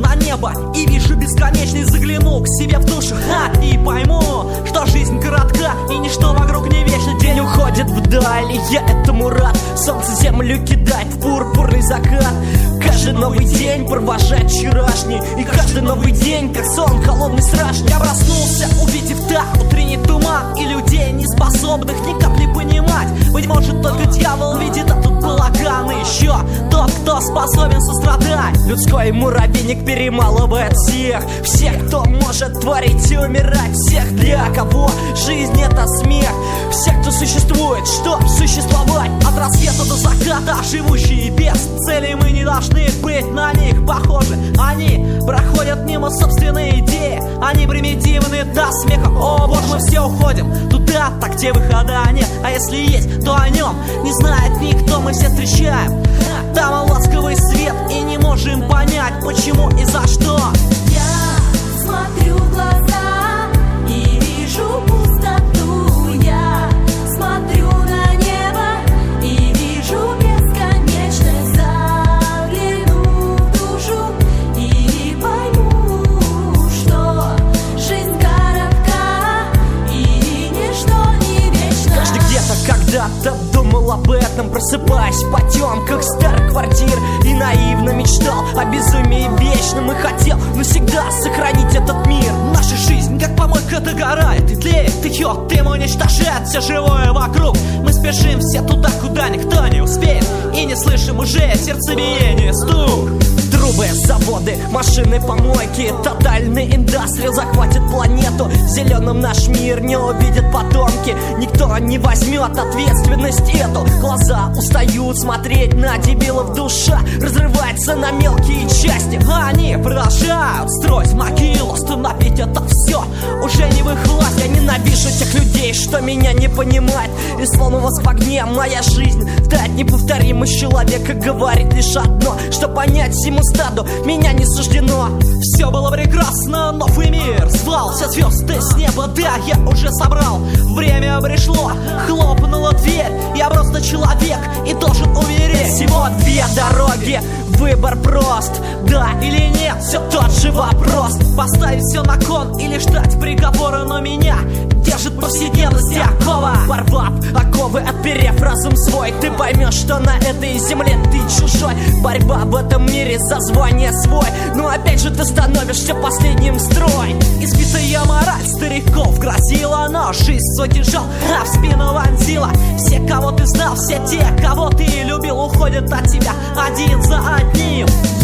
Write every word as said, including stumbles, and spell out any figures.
на небо и вижу бесконечный, загляну к себе в душу, ха, и пойму, что жизнь коротка и ничто вокруг не вечно. День уходит вдаль, и я этому рад. Солнце землю кидает в пурпурный закат. Каждый новый день провожает вчерашний, и каждый новый день, как сон холодный, страшный. Я проснулся, увидев так утренний туман, и людей, не способных ни капли понимать. Быть может, только дьявол видит этот балаган, и еще тот, кто способен сострадать. Людской муравейник перемалывает всех, всех, кто может творить и умирать, всех, для кого жизнь — это смех, всех, кто существует, чтоб существовать. От рассвета до заката живущие без цели, мы не должны быть на них похожи. Они проходят мимо собственной идеи, они примитивны до смеха. О боже, мы все уходим туда, так где выхода нет. А если есть, то о нем не знает никто. Мы все встречаем там ласковый свет и не можем понять, почему и за что. Я смотрю в глаза и вижу пустоту. Я смотрю на небо и вижу бесконечность. Загляну в душу и пойму, что жизнь коротка и ничто не вечно. Каждый где-то когда-то думал об этом, просыпаясь в потемках старых квартир, и наивно мечтал о безумии вечном, и хотел навсегда сохранить этот мир. Наша жизнь, как помойка, догорает и тлеет, ее дым уничтожает все живое вокруг. Мы спешим все туда, куда никто не успеет, и не слышим уже сердцебиение, стук. Трубы, заводы, машины, помойки, тотальный индастриал захватит планету. Зеленым наш мир не увидят потомки, никто не возьмет ответственность эту. Глаза устают смотреть на дебилов, душа разрывается на мелкие части. А они продолжают строить могилу, остановить это все уже не в их власти. Я ненавижу тех людей, что меня не понимают, и словно воск в огне моя жизнь дать неповторимый человек, и говорит лишь одно, что понять всему стаду меня не суждено. Все было прекрасно, новый мир звал все звезды с неба, да, я уже собрал. Время пришло, хлопнула дверь, я просто человек и должен умереть. Всего две дороги, выбор прост, да или нет, все тот же вопрос. Поставить все на кон или ждать приговора, но меня держит повседневность окова. Порвав оковы, отперев разум свой, ты поймешь, что на этой земле ты чужой. Борьба в этом мире за звание свой, но опять же ты становишься последним в строй. Избитая мораль стариков грозила, но жизнь свой кинжал а в спину вонзила. Все, кого ты знал, все те, кого ты любил, уходят от тебя один за одним.